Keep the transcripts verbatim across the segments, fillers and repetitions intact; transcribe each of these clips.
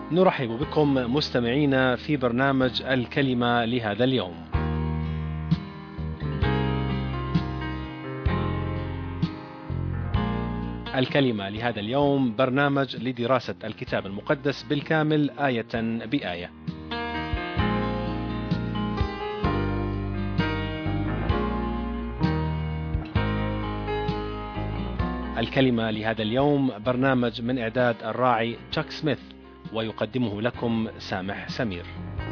نرحب بكم مستمعينا في برنامج الكلمة لهذا اليوم. الكلمة لهذا اليوم برنامج لدراسة الكتاب المقدس بالكامل آية بآية. الكلمة لهذا اليوم برنامج من إعداد الراعي تشاك سميث، ويقدمه لكم سامح سمير.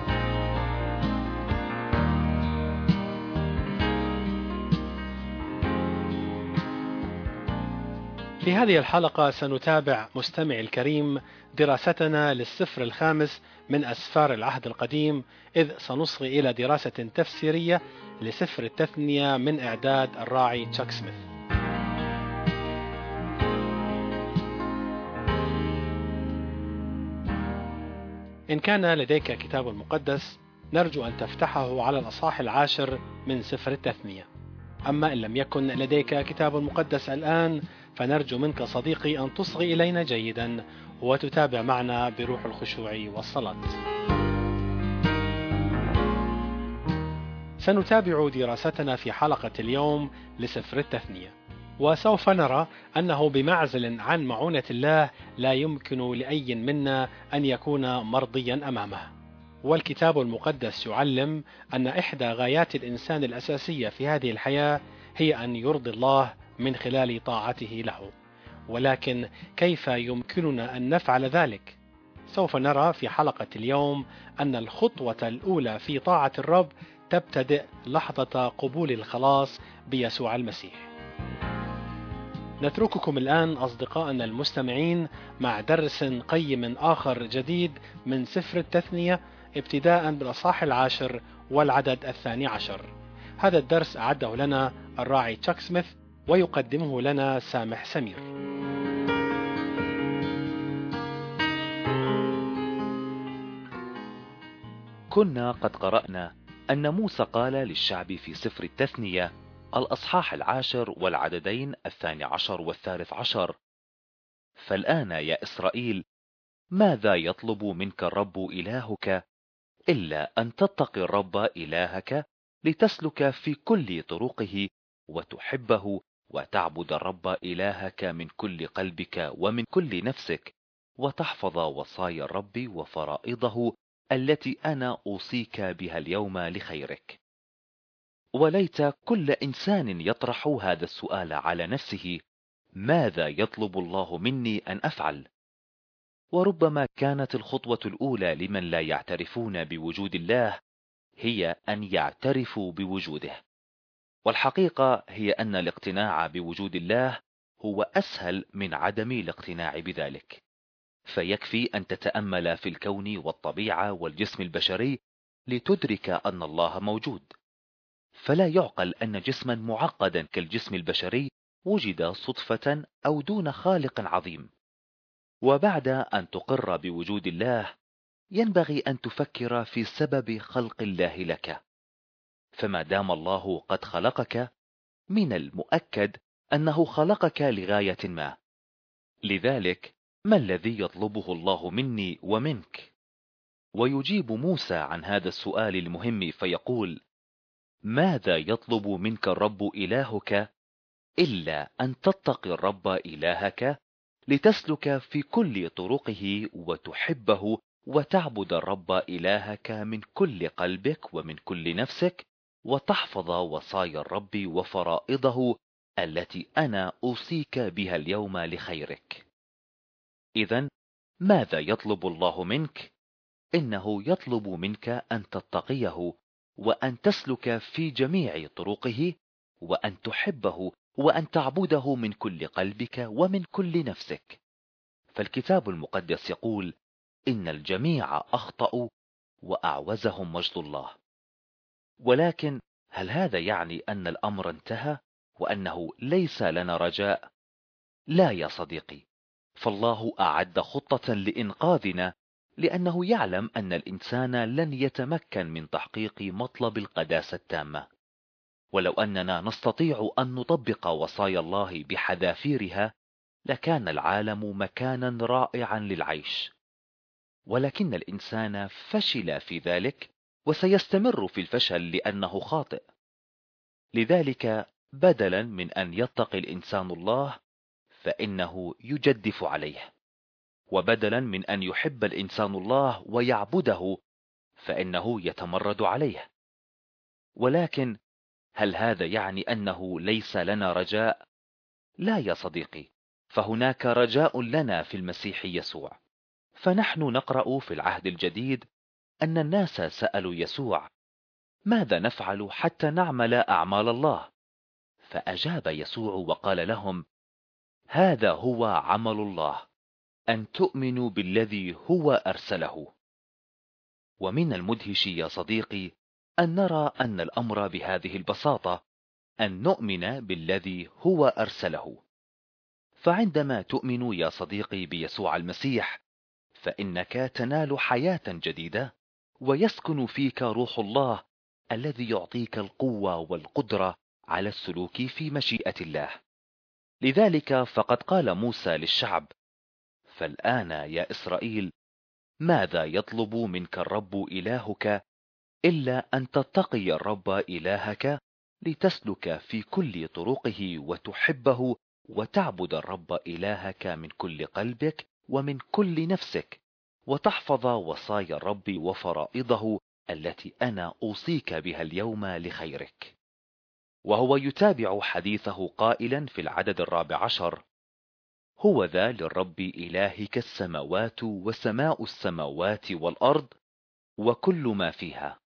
في هذه الحلقة سنتابع مستمع الكريم دراستنا للسفر الخامس من أسفار العهد القديم، إذ سنصغي إلى دراسة تفسيرية لسفر التثنية من إعداد الراعي تشاك سميث. إن كان لديك كتاب مقدس نرجو أن تفتحه على الأصحاح العاشر من سفر التثنية. أما إن لم يكن لديك كتاب مقدس الآن فنرجو منك صديقي أن تصغي إلينا جيدا وتتابع معنا بروح الخشوع والصلاة. سنتابع دراستنا في حلقة اليوم لسفر التثنية، وسوف نرى أنه بمعزل عن معونة الله لا يمكن لأي منا أن يكون مرضيا أمامه. والكتاب المقدس يعلم أن إحدى غايات الإنسان الأساسية في هذه الحياة هي أن يرضي الله من خلال طاعته له. ولكن كيف يمكننا أن نفعل ذلك؟ سوف نرى في حلقة اليوم أن الخطوة الأولى في طاعة الرب تبتدئ لحظة قبول الخلاص بيسوع المسيح. نترككم الآن أصدقائنا المستمعين مع درس قيم آخر جديد من سفر التثنية، ابتداء بالأصحاح العاشر والعدد الثاني عشر. هذا الدرس أعده لنا الراعي تشاك سميث ويقدمه لنا سامح سمير. كنا قد قرأنا أن موسى قال للشعب في سفر التثنية الأصحاح العاشر والعددين الثاني عشر والثالث عشر: فالآن يا إسرائيل ماذا يطلب منك الرب إلهك إلا أن تتقي الرب إلهك لتسلك في كل طرقه وتحبه وتعبد الرب إلهك من كل قلبك ومن كل نفسك وتحفظ وصايا الرب وفرائضه التي أنا أوصيك بها اليوم لخيرك. وليت كل إنسان يطرح هذا السؤال على نفسه: ماذا يطلب الله مني أن أفعل؟ وربما كانت الخطوة الأولى لمن لا يعترفون بوجود الله هي أن يعترفوا بوجوده. والحقيقة هي أن الاقتناع بوجود الله هو أسهل من عدم الاقتناع بذلك. فيكفي أن تتأمل في الكون والطبيعة والجسم البشري لتدرك أن الله موجود. فلا يعقل أن جسما معقدا كالجسم البشري وجد صدفة أو دون خالق عظيم. وبعد أن تقر بوجود الله ينبغي أن تفكر في سبب خلق الله لك. فما دام الله قد خلقك من المؤكد أنه خلقك لغاية ما. لذلك ما الذي يطلبه الله مني ومنك؟ ويجيب موسى عن هذا السؤال المهم فيقول: ماذا يطلب منك الرب إلهك إلا أن تتقي الرب إلهك لتسلك في كل طرقه وتحبه وتعبد الرب إلهك من كل قلبك ومن كل نفسك وتحفظ وصايا الرب وفرائضه التي أنا أوصيك بها اليوم لخيرك. إذن ماذا يطلب الله منك؟ إنه يطلب منك أن تتقيه وأن تسلك في جميع طرقه وأن تحبه وأن تعبده من كل قلبك ومن كل نفسك. فالكتاب المقدس يقول إن الجميع أخطأوا وأعوزهم مجد الله. ولكن هل هذا يعني أن الأمر انتهى وأنه ليس لنا رجاء؟ لا يا صديقي، فالله أعد خطة لإنقاذنا لأنه يعلم أن الإنسان لن يتمكن من تحقيق مطلب القداسة التامة. ولو أننا نستطيع أن نطبق وصايا الله بحذافيرها لكان العالم مكانا رائعا للعيش. ولكن الإنسان فشل في ذلك، وسيستمر في الفشل لأنه خاطئ. لذلك بدلا من أن يتقي الإنسان الله فإنه يجدف عليه، وبدلا من أن يحب الإنسان الله ويعبده فإنه يتمرد عليه. ولكن هل هذا يعني أنه ليس لنا رجاء؟ لا يا صديقي، فهناك رجاء لنا في المسيح يسوع. فنحن نقرأ في العهد الجديد أن الناس سألوا يسوع: ماذا نفعل حتى نعمل أعمال الله؟ فأجاب يسوع وقال لهم: هذا هو عمل الله، أن تؤمنوا بالذي هو أرسله. ومن المدهش يا صديقي أن نرى أن الأمر بهذه البساطة، أن نؤمن بالذي هو أرسله. فعندما تؤمن يا صديقي بيسوع المسيح فإنك تنال حياة جديدة، ويسكن فيك روح الله الذي يعطيك القوة والقدرة على السلوك في مشيئة الله. لذلك فقد قال موسى للشعب: فالآن يا إسرائيل، ماذا يطلب منك الرب إلهك إلا أن تتقي الرب إلهك، لتسلك في كل طرقه وتحبه، وتعبد الرب إلهك من كل قلبك ومن كل نفسك، وتحفظ وصايا الرب وفرائضه التي أنا أوصيك بها اليوم لخيرك. وهو يتابع حديثه قائلا في العدد الرابع عشر: هو ذا للرب إلهك السماوات وسماء السماوات والأرض وكل ما فيها.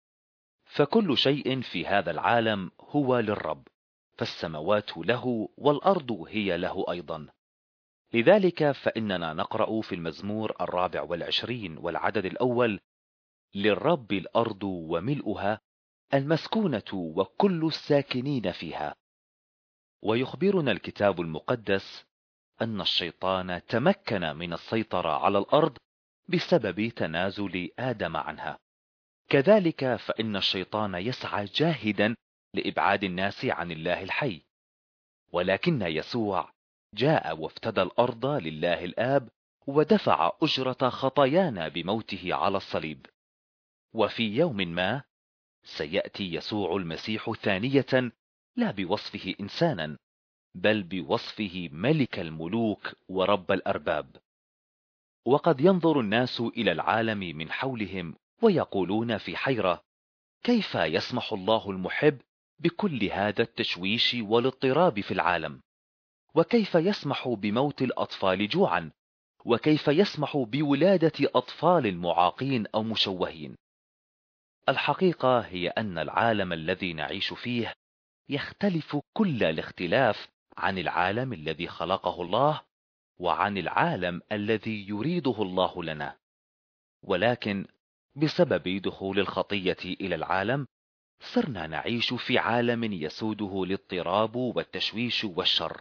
فكل شيء في هذا العالم هو للرب، فالسماوات له والأرض هي له أيضا. لذلك فإننا نقرأ في المزمور الرابع والعشرين والعدد الأول: للرب الأرض وملؤها، المسكونة وكل الساكنين فيها. ويخبرنا الكتاب المقدس أن الشيطان تمكن من السيطرة على الأرض بسبب تنازل آدم عنها. كذلك فإن الشيطان يسعى جاهدا لإبعاد الناس عن الله الحي، ولكن يسوع جاء وافتدى الأرض لله الآب، ودفع أجرة خطايانا بموته على الصليب. وفي يوم ما سيأتي يسوع المسيح ثانية، لا بوصفه إنسانا، بل بوصفه ملك الملوك ورب الأرباب. وقد ينظر الناس إلى العالم من حولهم ويقولون في حيرة: كيف يسمح الله المحب بكل هذا التشويش والاضطراب في العالم؟ وكيف يسمح بموت الأطفال جوعا؟ وكيف يسمح بولادة أطفال معاقين أو مشوهين؟ الحقيقة هي أن العالم الذي نعيش فيه يختلف كل الاختلاف عن العالم الذي خلقه الله، وعن العالم الذي يريده الله لنا. ولكن بسبب دخول الخطية إلى العالم صرنا نعيش في عالم يسوده الاضطراب والتشويش والشر.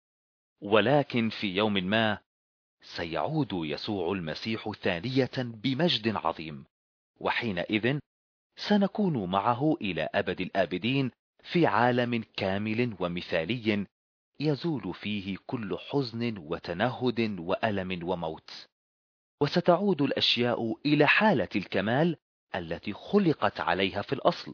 ولكن في يوم ما سيعود يسوع المسيح ثانية بمجد عظيم، وحينئذ سنكون معه إلى أبد الآبدين في عالم كامل ومثالي يزول فيه كل حزن وتنهد وألم وموت، وستعود الأشياء إلى حالة الكمال التي خلقت عليها في الأصل.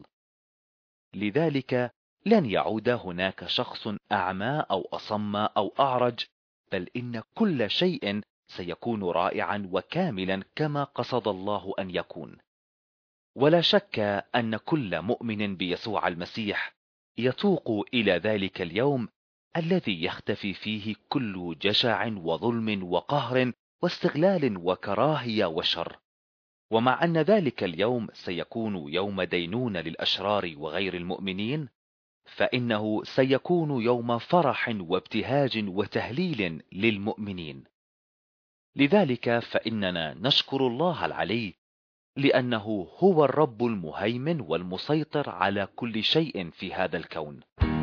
لذلك لن يعود هناك شخص أعمى أو أصم أو أعرج، بل إن كل شيء سيكون رائعا وكاملا كما قصد الله أن يكون. ولا شك أن كل مؤمن بيسوع المسيح يتوق إلى ذلك اليوم الذي يختفي فيه كل جشع وظلم وقهر واستغلال وكراهية وشر. ومع أن ذلك اليوم سيكون يوم دينون للأشرار وغير المؤمنين، فإنه سيكون يوم فرح وابتهاج وتهليل للمؤمنين. لذلك فإننا نشكر الله العلي، لأنه هو الرب المهيمن والمسيطر على كل شيء في هذا الكون.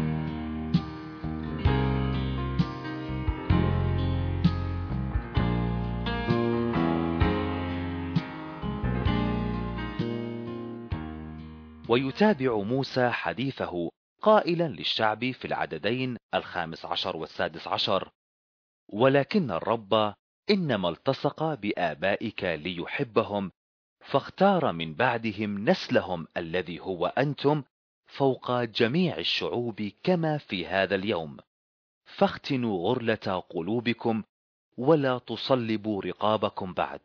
ويتابع موسى حديثه قائلا للشعب في العددين الخامس عشر والسادس عشر: ولكن الرب إنما التصق بآبائك ليحبهم، فاختار من بعدهم نسلهم الذي هو أنتم فوق جميع الشعوب كما في هذا اليوم. فاختنوا غرلة قلوبكم ولا تصلبوا رقابكم بعد.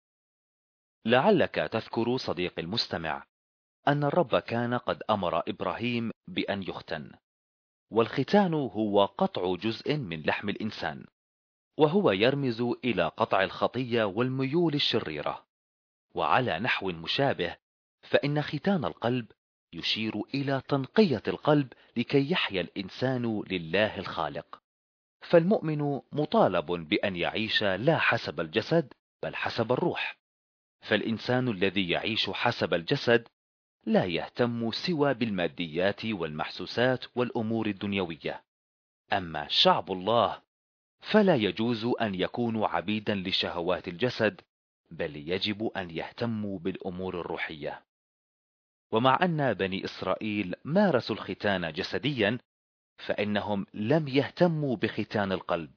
لعلك تذكر صديق المستمع أن الرب كان قد أمر إبراهيم بأن يختن، والختان هو قطع جزء من لحم الإنسان، وهو يرمز إلى قطع الخطية والميول الشريرة. وعلى نحو مشابه فإن ختان القلب يشير إلى تنقية القلب لكي يحيا الإنسان لله الخالق. فالمؤمن مطالب بأن يعيش لا حسب الجسد بل حسب الروح. فالإنسان الذي يعيش حسب الجسد لا يهتم سوى بالماديات والمحسوسات والأمور الدنيوية. أما شعب الله فلا يجوز أن يكونوا عبيدا لشهوات الجسد، بل يجب أن يهتموا بالأمور الروحية. ومع أن بني إسرائيل مارسوا الختان جسديا، فإنهم لم يهتموا بختان القلب.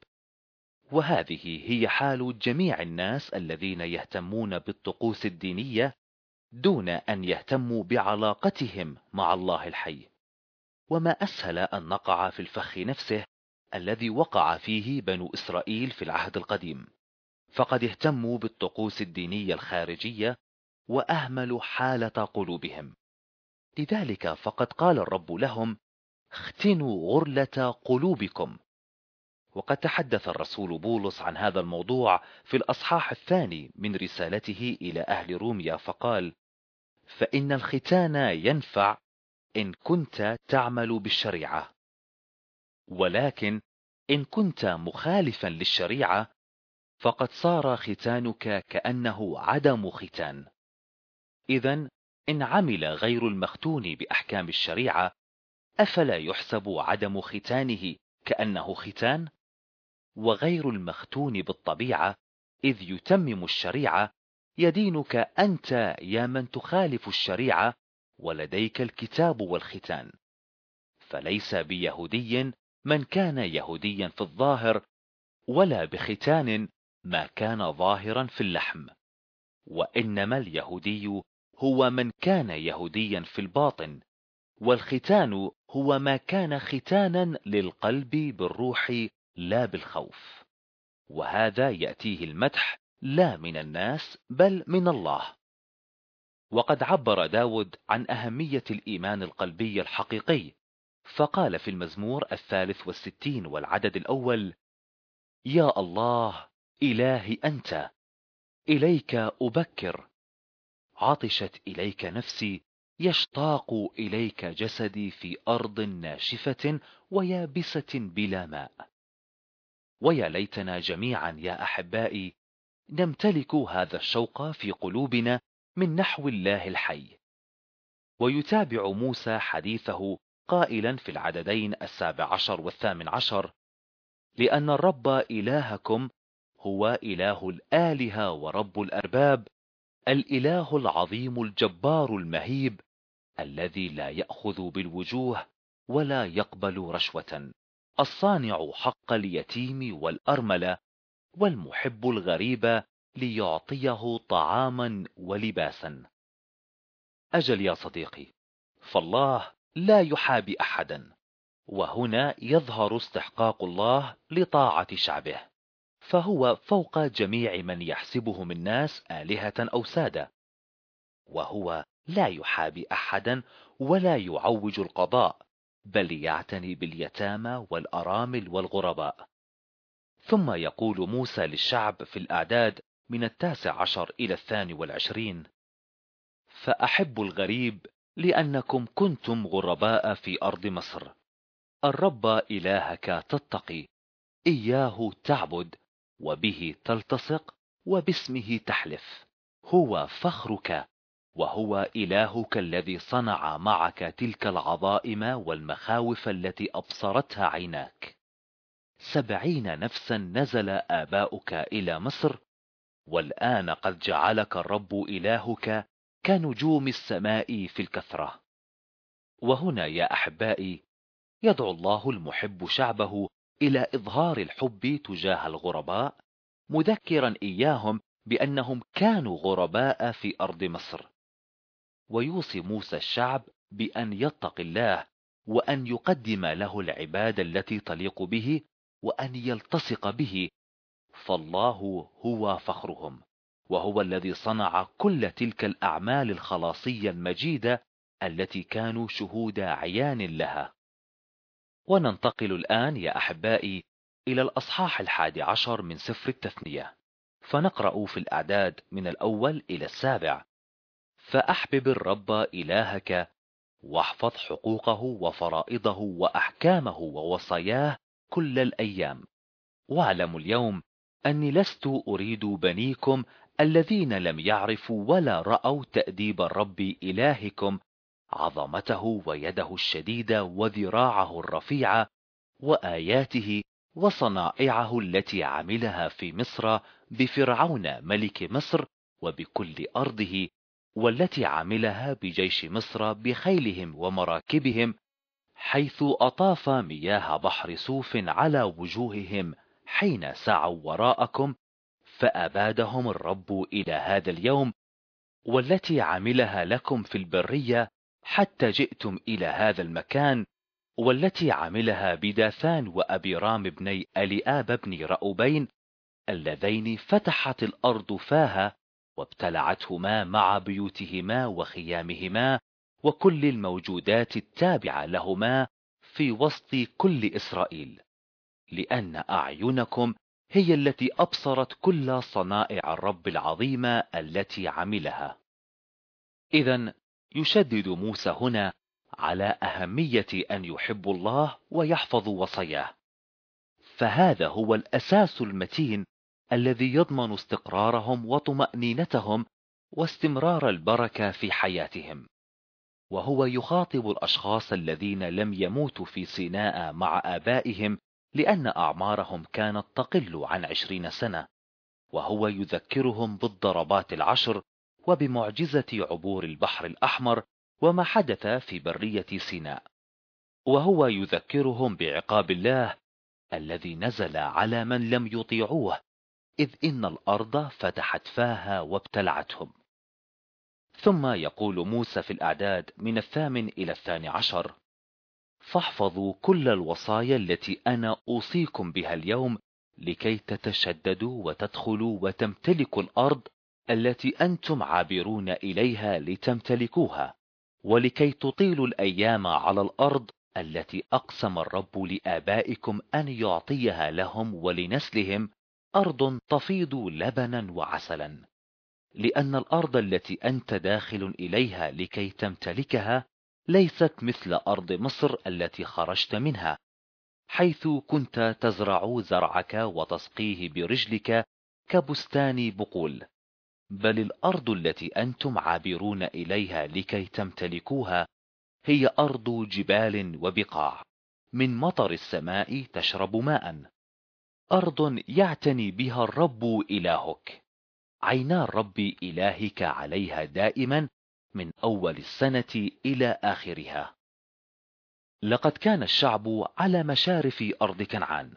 وهذه هي حال جميع الناس الذين يهتمون بالطقوس الدينية دون أن يهتموا بعلاقتهم مع الله الحي. وما أسهل أن نقع في الفخ نفسه الذي وقع فيه بنو إسرائيل في العهد القديم، فقد اهتموا بالطقوس الدينية الخارجية وأهملوا حالة قلوبهم. لذلك فقد قال الرب لهم: اختنوا غرلة قلوبكم. وقد تحدث الرسول بولس عن هذا الموضوع في الأصحاح الثاني من رسالته إلى أهل روميا، فقال: فإن الختان ينفع إن كنت تعمل بالشريعة، ولكن إن كنت مخالفا للشريعة فقد صار ختانك كأنه عدم ختان. إذن إن عمل غير المختون بأحكام الشريعة أفلا يحسب عدم ختانه كأنه ختان؟ وغير المختون بالطبيعة إذ يتمم الشريعة يدينك أنت يا من تخالف الشريعة ولديك الكتاب والختان. فليس بيهودي من كان يهوديا في الظاهر، ولا بختان ما كان ظاهرا في اللحم، وإنما اليهودي هو من كان يهوديا في الباطن، والختان هو ما كان ختانا للقلب بالروح لا بالخوف. وهذا يأتيه المدح لا من الناس بل من الله. وقد عبر داود عن أهمية الإيمان القلبي الحقيقي، فقال في المزمور الثالث والستين والعدد الأول: يا الله إلهي أنت، إليك أبكر، عطشت إليك نفسي، يشتاق إليك جسدي في أرض ناشفة ويابسة بلا ماء. ويا ليتنا جميعا يا أحبائي نمتلك هذا الشوق في قلوبنا من نحو الله الحي. ويتابع موسى حديثه قائلا في العددين السابع عشر والثامن عشر: لأن الرب إلهكم هو إله الآلهة ورب الأرباب، الإله العظيم الجبار المهيب، الذي لا يأخذ بالوجوه ولا يقبل رشوة، الصانع حق اليتيم والأرملة، والمحب الغريب ليعطيه طعاما ولباسا. أجل يا صديقي، فالله لا يحابي أحدا، وهنا يظهر استحقاق الله لطاعة شعبه، فهو فوق جميع من يحسبهم الناس آلهة أو سادة، وهو لا يحابي أحدا ولا يعوج القضاء، بل يعتني باليتامى والأرامل والغرباء. ثم يقول موسى للشعب في الأعداد من التاسع عشر إلى الثاني والعشرين: فأحب الغريب لأنكم كنتم غرباء في أرض مصر. الرب إلهك تتقي، إياه تعبد، وبه تلتصق، وباسمه تحلف. هو فخرك، وهو إلهك الذي صنع معك تلك العظائم والمخاوف التي أبصرتها عيناك. سبعين نفسا نزل آباؤك إلى مصر، والآن قد جعلك الرب إلهك كنجوم السماء في الكثرة. وهنا يا أحبائي يدعو الله المحب شعبه إلى إظهار الحب تجاه الغرباء، مذكرا إياهم بأنهم كانوا غرباء في أرض مصر. ويوصي موسى الشعب بأن يتقي الله، وأن يقدم له العبادة التي تليق به، وأن يلتصق به، فالله هو فخرهم، وهو الذي صنع كل تلك الأعمال الخلاصية المجيدة التي كانوا شهود عيان لها. وننتقل الآن يا أحبائي إلى الأصحاح الحادي عشر من سفر التثنية، فنقرأ في الأعداد من الأول إلى السابع. فأحبب الرب إلهك، واحفظ حقوقه وفرائضه وأحكامه ووصاياه كل الأيام. واعلموا اليوم أني لست أريد بنيكم الذين لم يعرفوا ولا رأوا تأديب الرب إلهكم، عظمته ويده الشديدة وذراعه الرفيعة وآياته وصنائعه التي عملها في مصر بفرعون ملك مصر وبكل أرضه، والتي عملها بجيش مصر بخيلهم ومراكبهم، حيث أطاف مياه بحر سوف على وجوههم حين سعوا وراءكم، فأبادهم الرب إلى هذا اليوم، والتي عملها لكم في البرية حتى جئتم إلى هذا المكان، والتي عملها بداثان وأبيرام بني أليآب بن رأوبين، اللذين فتحت الأرض فاها وابتلعتهما مع بيوتهما وخيامهما وكل الموجودات التابعة لهما في وسط كل إسرائيل، لأن أعينكم هي التي أبصرت كل صنائع الرب العظيمة التي عملها. إذن يشدد موسى هنا على أهمية أن يحب الله ويحفظ وصاياه، فهذا هو الأساس المتين الذي يضمن استقرارهم وطمأنينتهم واستمرار البركة في حياتهم. وهو يخاطب الأشخاص الذين لم يموتوا في سيناء مع آبائهم لأن أعمارهم كانت تقل عن عشرين سنة، وهو يذكرهم بالضربات العشر وبمعجزة عبور البحر الأحمر وما حدث في برية سيناء، وهو يذكرهم بعقاب الله الذي نزل على من لم يطيعوه، إذ إن الأرض فتحت فاها وابتلعتهم. ثم يقول موسى في الأعداد من الثامن إلى الثاني عشر: فاحفظوا كل الوصايا التي أنا أوصيكم بها اليوم، لكي تتشددوا وتدخلوا وتمتلكوا الأرض التي أنتم عابرون إليها لتمتلكوها، ولكي تطيلوا الأيام على الأرض التي أقسم الرب لآبائكم أن يعطيها لهم ولنسلهم، أرض تفيض لبنا وعسلا. لأن الأرض التي أنت داخل إليها لكي تمتلكها ليست مثل أرض مصر التي خرجت منها، حيث كنت تزرع زرعك وتسقيه برجلك كبستان بقول، بل الأرض التي أنتم عابرون إليها لكي تمتلكوها هي أرض جبال وبقاع، من مطر السماء تشرب ماء، أرض يعتني بها الرب إلهك، عينا الرب إلهك عليها دائما من أول السنة إلى آخرها. لقد كان الشعب على مشارف أرض كنعان،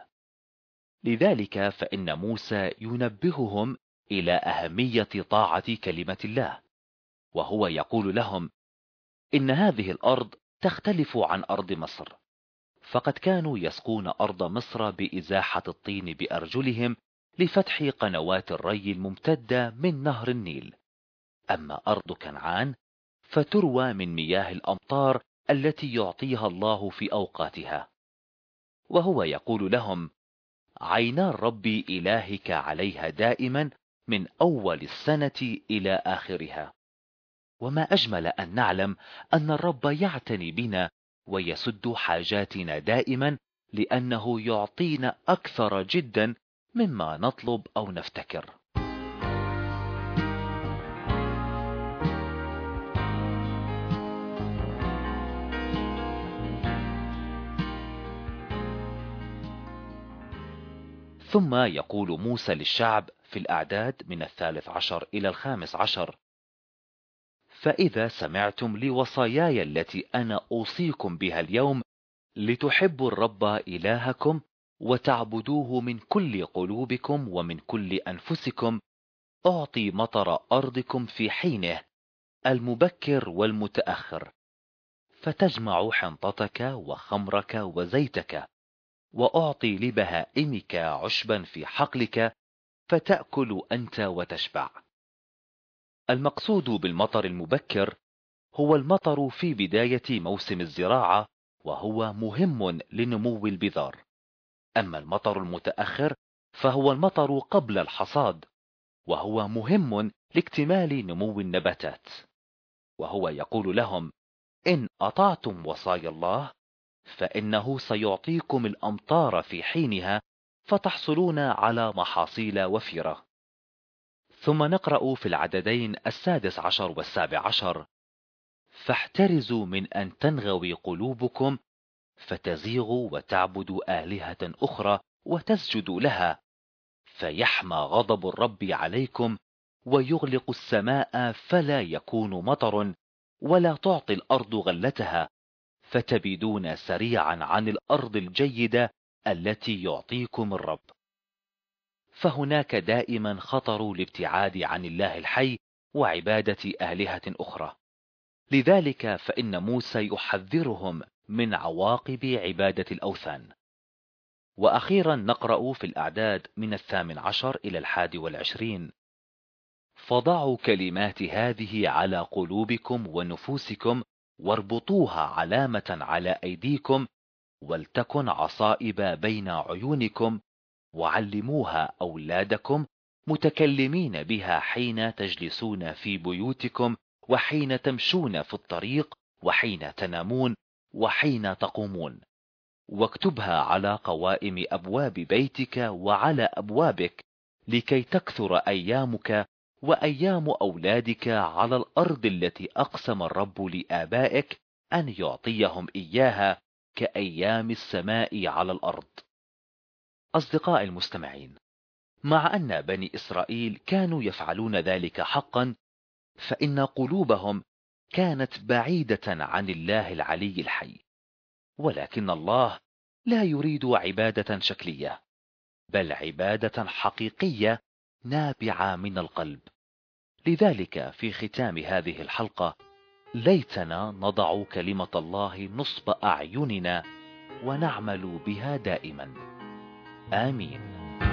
لذلك فإن موسى ينبههم إلى أهمية طاعة كلمة الله، وهو يقول لهم إن هذه الأرض تختلف عن أرض مصر، فقد كانوا يسقون أرض مصر بإزاحة الطين بأرجلهم لفتح قنوات الري الممتدة من نهر النيل، أما أرض كنعان فتروى من مياه الأمطار التي يعطيها الله في أوقاتها. وهو يقول لهم عينا الرب إلهك عليها دائما من أول السنة إلى آخرها. وما أجمل أن نعلم أن الرب يعتني بنا ويسد حاجاتنا دائما، لأنه يعطينا أكثر جدا مما نطلب أو نفتكر. ثم يقول موسى للشعب في الأعداد من الثالث عشر إلى الخامس عشر: فإذا سمعتم لوصاياي التي أنا أوصيكم بها اليوم، لتحبوا الرب إلهكم وتعبدوه من كل قلوبكم ومن كل أنفسكم، أعطي مطر أرضكم في حينه المبكر والمتأخر، فتجمع حنطتك وخمرك وزيتك، وأعطي لبهائمك عشبا في حقلك، فتأكل أنت وتشبع. المقصود بالمطر المبكر هو المطر في بداية موسم الزراعة، وهو مهم لنمو البذار. أما المطر المتأخر فهو المطر قبل الحصاد، وهو مهم لاكتمال نمو النباتات. وهو يقول لهم: إن أطعتم وصايا الله فإنه سيعطيكم الأمطار في حينها، فتحصلون على محاصيل وفيرة. ثم نقرأ في العددين السادس عشر والسابع عشر: فاحترزوا من أن تنغوي قلوبكم فتزيغوا وتعبدوا آلهة أخرى وتسجدوا لها، فيحمى غضب الرب عليكم ويغلق السماء فلا يكون مطر، ولا تعطي الأرض غلتها، فتبيدون سريعا عن الأرض الجيدة التي يعطيكم الرب. فهناك دائما خطر الابتعاد عن الله الحي وعبادة آلهة أخرى. لذلك فإن موسى يحذرهم من عواقب عبادة الأوثان. وأخيرا نقرأ في الأعداد من الثامن عشر إلى الحادي والعشرين: فضعوا كلمات هذه على قلوبكم ونفوسكم، واربطوها علامة على أيديكم، ولتكن عصائب بين عيونكم، وعلموها أولادكم، متكلمين بها حين تجلسون في بيوتكم، وحين تمشون في الطريق، وحين تنامون، وحين تقومون. واكتبها على قوائم أبواب بيتك وعلى أبوابك، لكي تكثر أيامك وأيام أولادك على الأرض التي أقسم الرب لآبائك أن يعطيهم إياها، كأيام السماء على الأرض. أصدقاء المستمعين، مع أن بني إسرائيل كانوا يفعلون ذلك حقا، فإن قلوبهم كانت بعيدة عن الله العلي الحي. ولكن الله لا يريد عبادة شكلية، بل عبادة حقيقية نابعة من القلب. لذلك في ختام هذه الحلقة ليتنا نضع كلمة الله نصب أعيننا ونعمل بها دائما. آمين.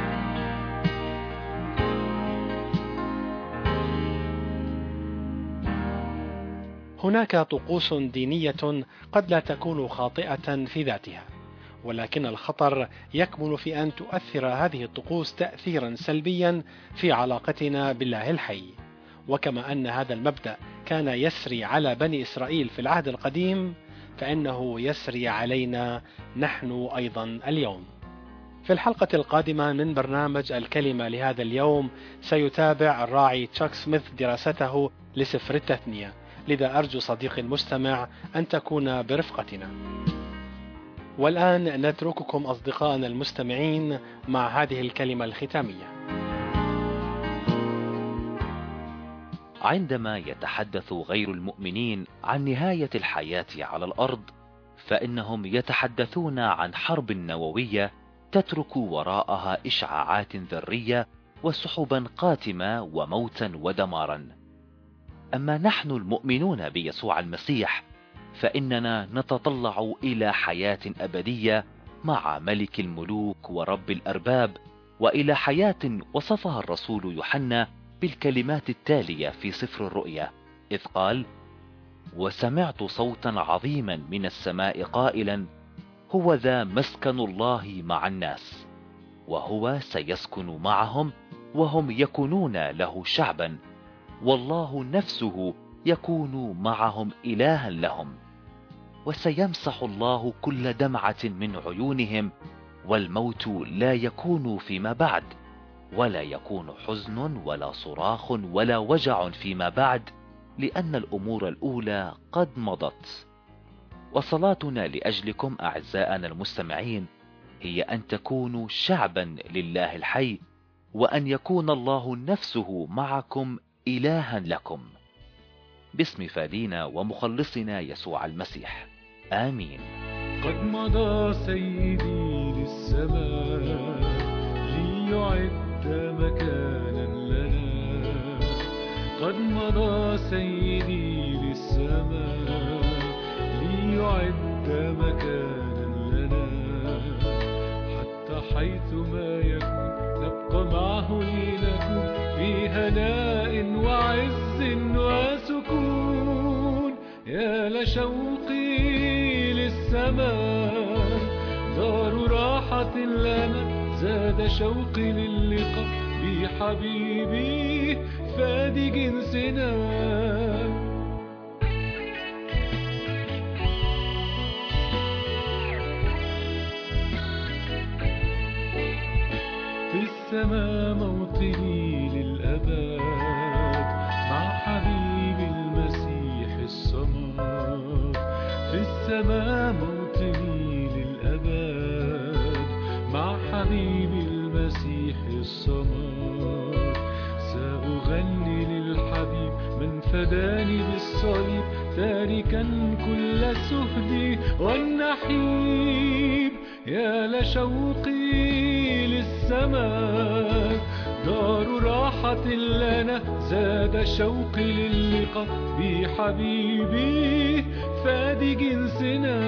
هناك طقوس دينية قد لا تكون خاطئة في ذاتها، ولكن الخطر يكمن في أن تؤثر هذه الطقوس تأثيرا سلبيا في علاقتنا بالله الحي. وكما أن هذا المبدأ كان يسري على بني إسرائيل في العهد القديم، فإنه يسري علينا نحن أيضا اليوم. في الحلقة القادمة من برنامج الكلمة لهذا اليوم سيتابع الراعي تشاك سميث دراسته لسفر التثنية، لذا أرجو صديقي المستمع أن تكون برفقتنا. والآن نترككم أصدقائنا المستمعين مع هذه الكلمة الختامية. عندما يتحدث غير المؤمنين عن نهاية الحياة على الأرض، فإنهم يتحدثون عن حرب نووية تترك وراءها إشعاعات ذرية وسحبا قاتمة وموتا ودمارا. أما نحن المؤمنون بيسوع المسيح فإننا نتطلع إلى حياة أبدية مع ملك الملوك ورب الأرباب، وإلى حياة وصفها الرسول يوحنا بالكلمات التالية في سفر الرؤيا، إذ قال: وسمعت صوتا عظيما من السماء قائلا: هو ذا مسكن الله مع الناس، وهو سيسكن معهم، وهم يكونون له شعبا، والله نفسه يكون معهم إلها لهم، وسيمسح الله كل دمعة من عيونهم، والموت لا يكون فيما بعد، ولا يكون حزن ولا صراخ ولا وجع فيما بعد، لأن الأمور الأولى قد مضت. وصلاتنا لأجلكم أعزائنا المستمعين هي أن تكونوا شعبا لله الحي، وأن يكون الله نفسه معكم إلها لكم، باسم فادينا ومخلصنا يسوع المسيح. آمين. قد مضى سيدي السماء ليعد مكانا لنا. قد مضى سيدي للسماء ليعد مكانا لنا، حتى حيثما يكون نبقى معه لنكون في هناء وعز وسكون. يا لشوقي للسماء دار راحة لنا، زاد شوقي للقاء بحبيبي فادي جنسنا. في السماء موطني للأبد مع حبيبي المسيح الصمد. في السماء موطني للأبد مع حبيبي المسيح الصمد. سأغني للحبيب من فداني بالصليب، تاركا كل سهدي والنحيب. يا لشوقي للسماء دار راحة لنا، زاد شوقي للقاء بحبيبي فادي جنسنا.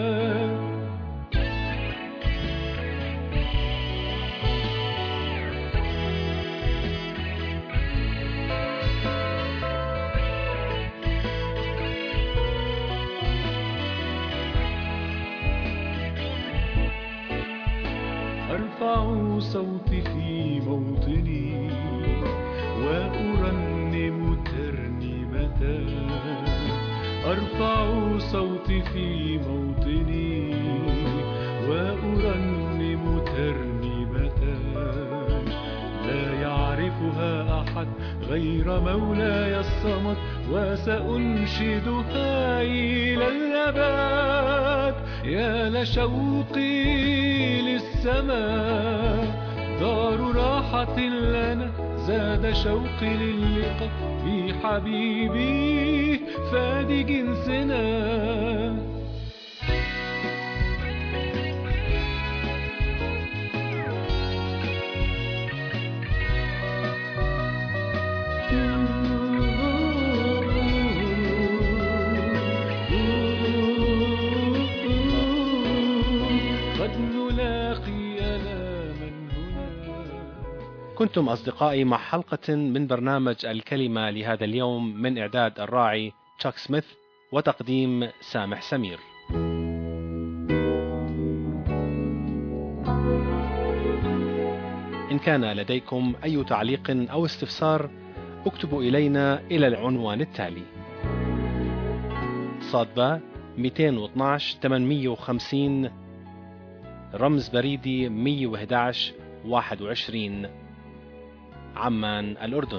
أرفع صوتي في موطني وأرنم ترنيمة. أرفع صوتي في موطني وأرنم ترنيمة. لا يعرفها أحد غير مولاي الصمد، وسأنشدها إلى الأبد. يا لشوقي للسماء دار راحة لنا، زاد شوقي للقاء بحبيبي فادي جنسنا. كنتم أصدقائي مع حلقة من برنامج الكلمة لهذا اليوم، من إعداد الراعي تشاك سميث وتقديم سامح سمير. إن كان لديكم أي تعليق أو استفسار اكتبوا إلينا إلى العنوان التالي: صادبة مئتين واثناشر ثمانمئة وخمسين، رمز بريدي مئة وأحد عشر واحد وعشرين، عمان الأردن.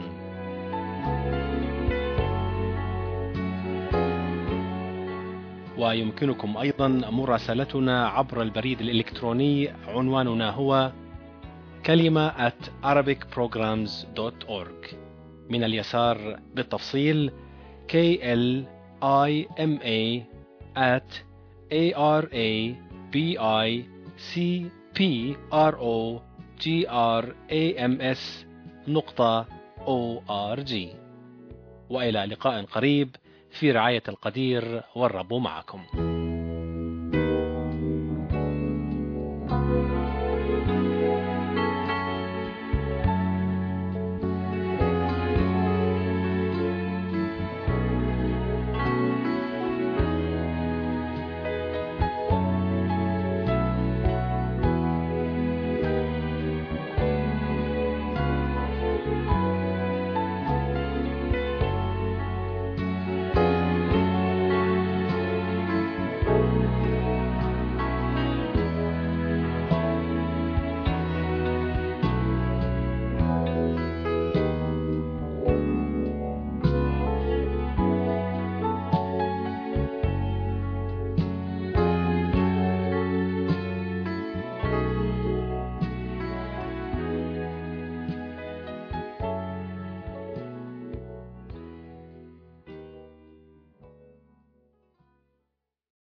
ويمكنكم أيضا مراسلتنا عبر البريد الإلكتروني، عنواننا هو كلمة at arabic programs dot org. من اليسار بالتفصيل K L I M A at A R A B I C P R O G R A M S نقطة أو آر جي. وإلى لقاء قريب في رعاية القدير، والرب معكم.